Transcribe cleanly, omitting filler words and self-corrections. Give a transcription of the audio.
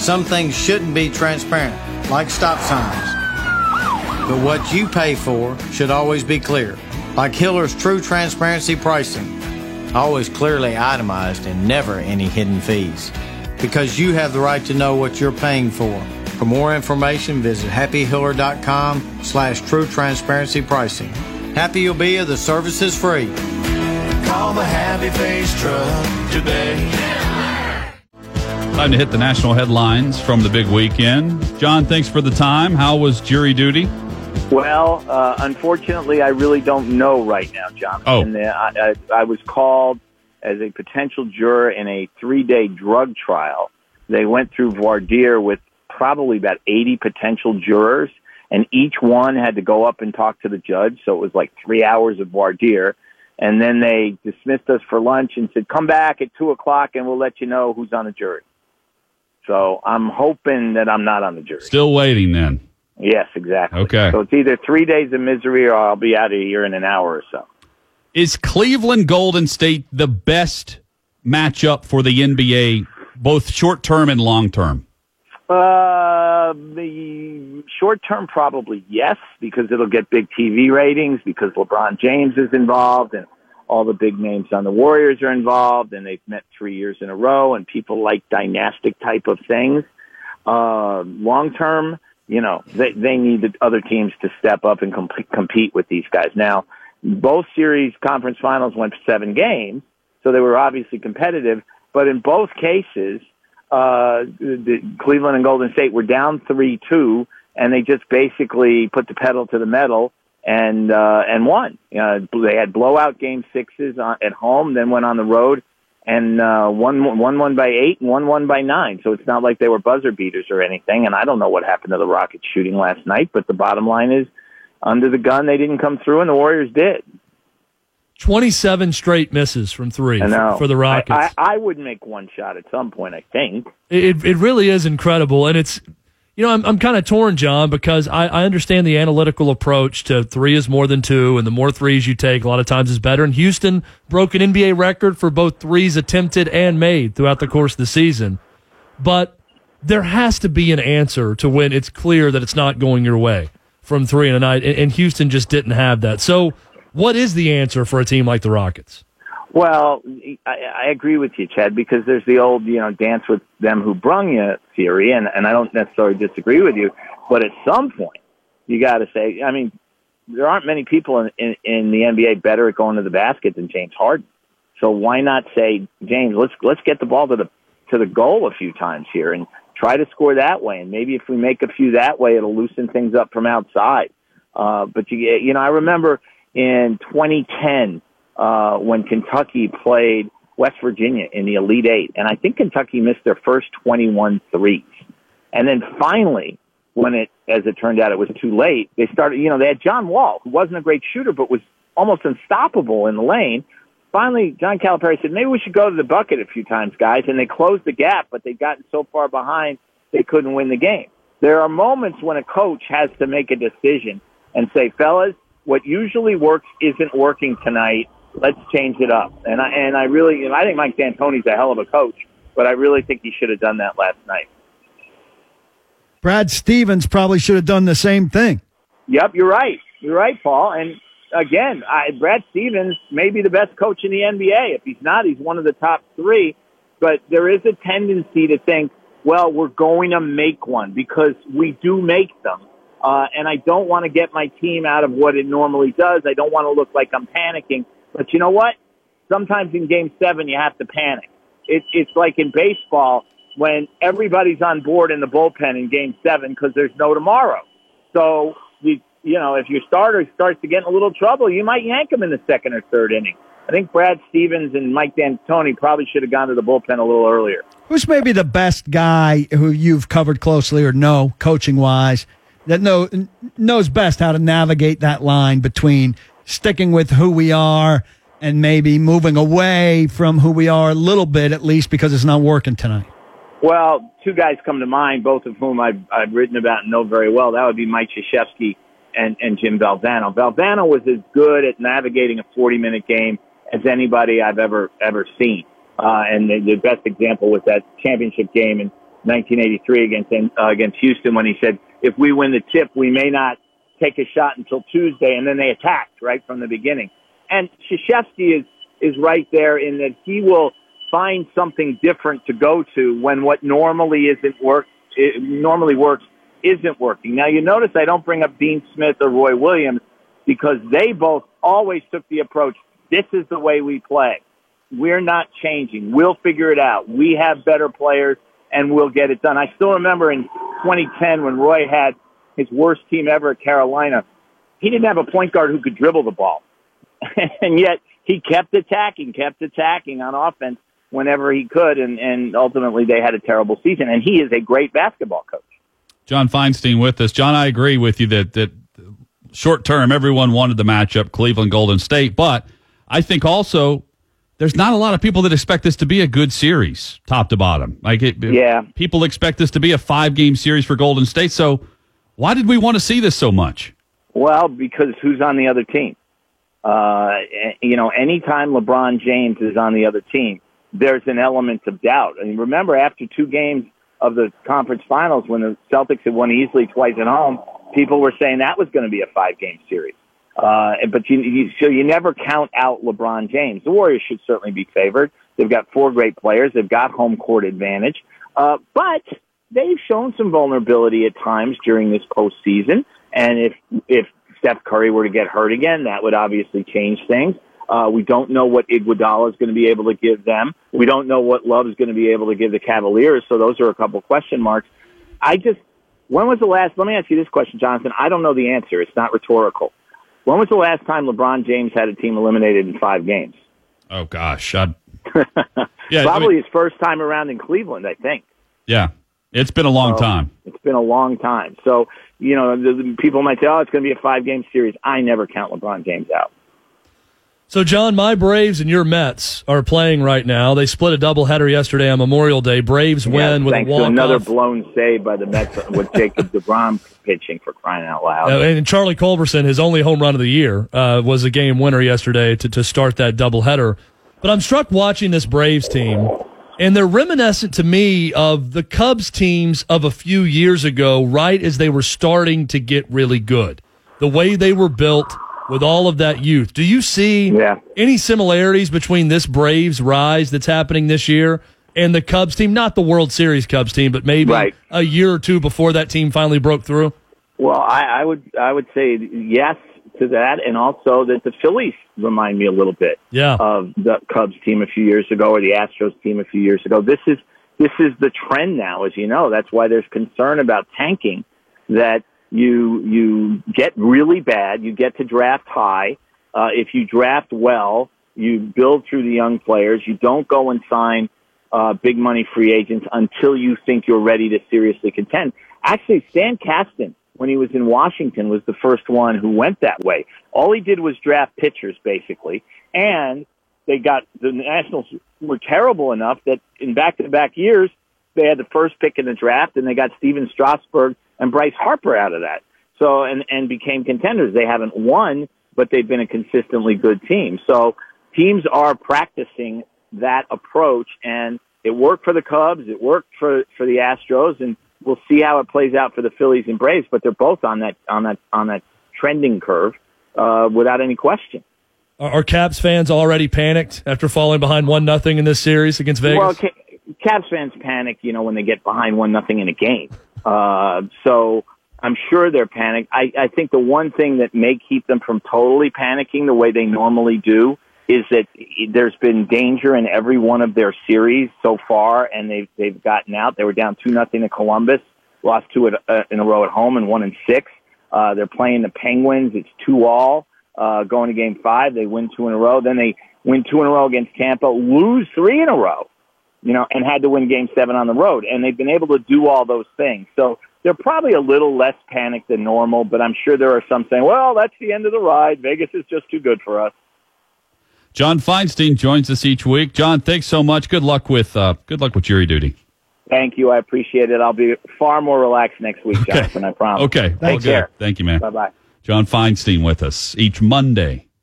Some things shouldn't be transparent, like stop signs. But what you pay for should always be clear, like Hiller's True Transparency Pricing. Always clearly itemized and never any hidden fees. Because you have the right to know what you're paying for. For more information, visit happyhiller.com/true transparency pricing. Happy you'll be if the service is free. Call the Happy Face Truck today. Time to hit the national headlines from the big weekend. John, thanks for the time. How was jury duty? Well, unfortunately, I really don't know right now, John. Oh. And I was called as a potential juror in a 3-day drug trial. They went through voir dire with probably about 80 potential jurors, and each one had to go up and talk to the judge. So it was like 3 hours of voir dire. And then they dismissed us for lunch and said, come back at 2 o'clock and we'll let you know who's on the jury. So I'm hoping that I'm not on the jury. Still waiting then. Yes, exactly. Okay. So it's either 3 days of misery or I'll be out of here in an hour or so. Is Cleveland Golden State the best matchup for the NBA, both short-term and long-term? The short term, probably yes, because it'll get big TV ratings, because LeBron James is involved and all the big names on the Warriors are involved, and they've met 3 years in a row, and people like dynastic type of things. Long term, they need the other teams to step up and compete with these guys. Now, both series conference finals went 7 games, so they were obviously competitive, but in both cases, the Cleveland and Golden State were down 3-2, and they just basically put the pedal to the metal and won. They had blowout game 6s at home, then went on the road and won by 8 and won by 9. So it's not like they were buzzer beaters or anything. And I don't know what happened to the Rockets shooting last night, but the bottom line is, under the gun, they didn't come through, and the Warriors did. 27 straight misses from three for the Rockets. I would make one shot at some point, I think. It really is incredible. And it's, I'm kind of torn, John, because I understand the analytical approach to 3 is more than 2, and the more threes you take, a lot of times is better. And Houston broke an NBA record for both threes attempted and made throughout the course of the season. But there has to be an answer to when it's clear that it's not going your way from 3 in a night, and Houston just didn't have that. So what is the answer for a team like the Rockets? Well, I agree with you, Chad, because there's the old, dance with them who brung you theory, and I don't necessarily disagree with you. But at some point, you got to say, there aren't many people in the NBA better at going to the basket than James Harden. So why not say, James, let's get the ball to the goal a few times here and try to score that way. And maybe if we make a few that way, it'll loosen things up from outside. But I remember in 2010, when Kentucky played West Virginia in the Elite Eight, and I think Kentucky missed their first 21 threes. And then finally, as it turned out, it was too late, they started, they had John Wall, who wasn't a great shooter, but was almost unstoppable in the lane. Finally, John Calipari said, maybe we should go to the bucket a few times, guys. And they closed the gap, but they'd gotten so far behind, they couldn't win the game. There are moments when a coach has to make a decision and say, fellas, what usually works isn't working tonight. Let's change it up. And I really, I think Mike D'Antoni's a hell of a coach, but I really think he should have done that last night. Brad Stevens probably should have done the same thing. Yep, you're right. You're right, Paul. And again, Brad Stevens may be the best coach in the NBA. If he's not, he's one of the top 3. But there is a tendency to think, well, we're going to make one because we do make them. And I don't want to get my team out of what it normally does. I don't want to look like I'm panicking. But you know what? Sometimes in Game 7, you have to panic. It's like in baseball when everybody's on board in the bullpen in Game 7 because there's no tomorrow. So, if your starter starts to get in a little trouble, you might yank him in the second or third inning. I think Brad Stevens and Mike D'Antoni probably should have gone to the bullpen a little earlier. Who's maybe the best guy who you've covered closely or know, coaching-wise, that knows best how to navigate that line between sticking with who we are and maybe moving away from who we are a little bit, at least because it's not working tonight? Well, 2 guys come to mind, both of whom I've written about and know very well. That would be Mike Krzyzewski and Jim Valvano. Valvano was as good at navigating a 40-minute game as anybody I've ever seen. And the best example was that championship game in 1983 against Houston when he said, if we win the tip, we may not take a shot until Tuesday, and then they attacked right from the beginning. And Krzyzewski is right there in that he will find something different to go to when what normally works isn't working. Now, you notice I don't bring up Dean Smith or Roy Williams because they both always took the approach, this is the way we play. We're not changing. We'll figure it out. We have better players, and we'll get it done. I still remember in 2010 when Roy had his worst team ever at Carolina, he didn't have a point guard who could dribble the ball. And yet he kept attacking on offense whenever he could, and ultimately they had a terrible season. And he is a great basketball coach. John Feinstein with us. John, I agree with you that short term, everyone wanted the matchup, Cleveland Golden State, but I think also there's not a lot of people that expect this to be a good series, top to bottom. People expect this to be a 5-game series for Golden State. So why did we want to see this so much? Well, because who's on the other team? Anytime LeBron James is on the other team, there's an element of doubt. And remember, after 2 games of the conference finals, when the Celtics had won easily twice at home, people were saying that was going to be a 5-game series. But you never count out LeBron James. The Warriors should certainly be favored. They've got 4 great players. They've got home court advantage. But they've shown some vulnerability at times during this postseason. And if Steph Curry were to get hurt again, that would obviously change things. We don't know what Iguodala is going to be able to give them. We don't know what Love is going to be able to give the Cavaliers. So those are a couple question marks. When was the last, let me ask you this question, Jonathan. I don't know the answer. It's not rhetorical. When was the last time LeBron James had a team eliminated in 5 games? Oh, gosh. Probably his first time around in Cleveland, I think. Yeah. It's been a long time. It's been a long time. So, the people might say, it's going to be a 5-game series. I never count LeBron James out. So, John, my Braves and your Mets are playing right now. They split a doubleheader yesterday on Memorial Day. Braves win with a walk-off. Another blown save by the Mets with Jacob deGrom pitching, for crying out loud. And Charlie Culberson, his only home run of the year, was a game winner yesterday to start that doubleheader. But I'm struck watching this Braves team, and they're reminiscent to me of the Cubs teams of a few years ago, right as they were starting to get really good. The way they were built with all of that youth. Do you see any similarities between this Braves rise that's happening this year and the Cubs team? Not the World Series Cubs team, but maybe a year or two before that team finally broke through? Well, I would say yes to that, and also that the Phillies remind me a little bit of the Cubs team a few years ago or the Astros team a few years ago. This is the trend now, as you know. That's why there's concern about tanking, that you get really bad, you get to draft high. If you draft well, you build through the young players. You don't go and sign big money free agents until you think you're ready to seriously contend. Actually, Stan Kasten, when he was in Washington, was the first one who went that way. All he did was draft pitchers, basically, and the Nationals were terrible enough that in back-to-back years, they had the first pick in the draft, and they got Steven Strasburg and Bryce Harper out of that. So, and became contenders. They haven't won, but they've been a consistently good team. So teams are practicing that approach, and it worked for the Cubs. It worked for the Astros, and we'll see how it plays out for the Phillies and Braves, but they're both on that trending curve, without any question. Are Caps fans already panicked after falling behind 1-0 in this series against Vegas? Well, Caps fans panic, when they get behind 1-0 in a game. So I'm sure they're panicked. I think the one thing that may keep them from totally panicking the way they normally do is that there's been danger in every one of their series so far, and they've gotten out. They were down 2-0 to Columbus, lost 2 in a row at home, and 1 in 6. They're playing the Penguins. It's 2-2. Going to Game 5, they win 2 in a row. Then they win 2 in a row against Tampa, lose 3 in a row, and had to win Game 7 on the road. And they've been able to do all those things. So they're probably a little less panicked than normal, but I'm sure there are some saying, well, that's the end of the ride. Vegas is just too good for us. John Feinstein joins us each week. John, thanks so much. Good luck with jury duty. Thank you. I appreciate it. I'll be far more relaxed next week, Jonathan. I promise. Okay. Take care. Thank you, man. Bye-bye. John Feinstein with us each Monday